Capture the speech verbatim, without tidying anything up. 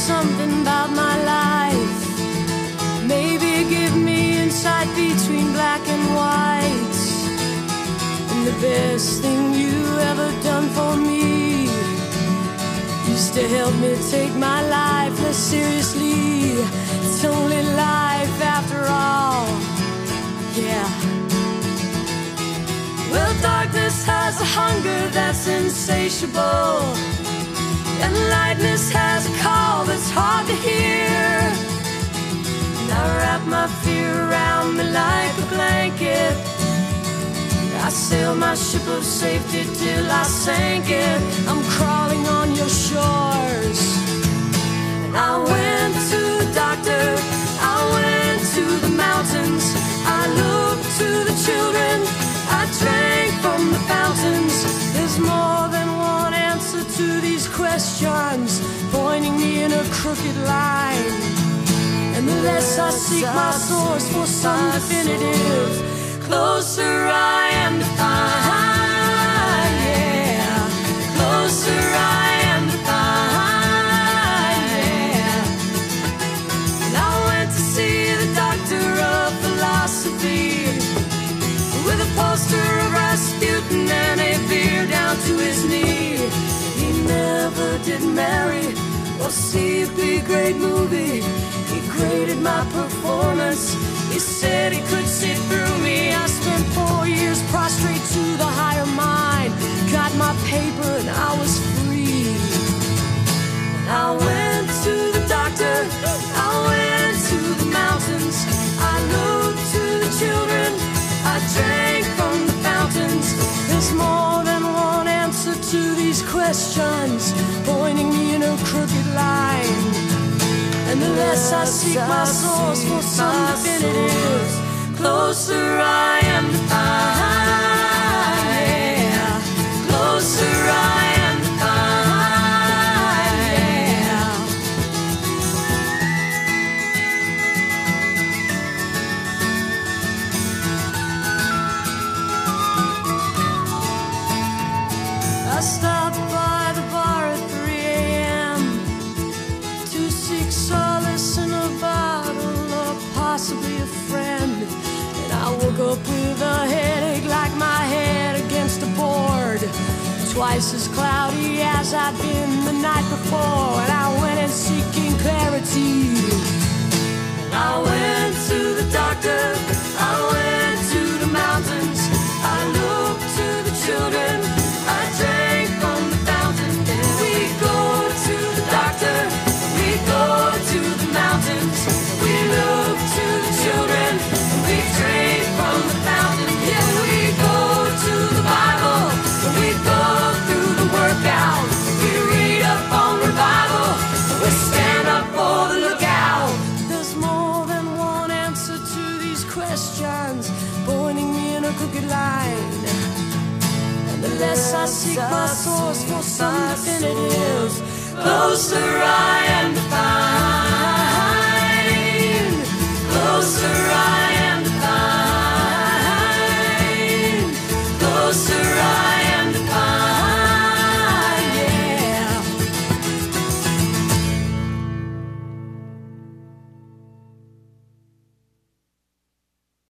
something about my life. Maybe give me insight between black and white. And the best thing you ever done for me is to help me take my life less seriously. It's only life after all, yeah. Well, darkness has a hunger that's insatiable, and lightness has a call that's hard to hear. And I wrap my fear around me like a blanket. I sail my ship of safety till I sank it. I'm crawling on your shores. And I went to the doctor, I went to the mountains, I looked to the children, I drank from the fountains. There's more than one answer to these questions, pointing me in a crooked line. And the less I seek my source for some definitive, closer I am to find, yeah. Closer I am to find, yeah. And I went to see the doctor of philosophy, with a poster of Rasputin and a beer down to his knee. He never did marry or see a big great movie. He graded my performance, he said he could see through me. I spent four years prostrate to the higher mind, got my paper and I was free. And I went to the doctor, I went to the mountains, I looked to the children, I drank from the fountains. There's more than one answer to these questions, pointing me in a crooked line. And the less I seek my source for some definitive, closer I am to find, yeah. Closer I am to find, yeah. I stopped by the bar at three a m to seek solace in a bottle or possibly a friend. And I woke up with a headache like my head against a board, twice as cloudy as I'd been the night before. And I went in seeking clarity. And I went to the doctor, I went to the mountains, I looked to the children, I drank from the fountain. And we go to the doctor, we go to the mountains, we look to the children, we drink from the fountain. Yeah, we go to the Bible, we go through the workout, we read up on revival, we stand up for the lookout. There's more than one answer to these questions, pointing me in a crooked line. And the less I seek my source for some definitive, closer I am to find, closer I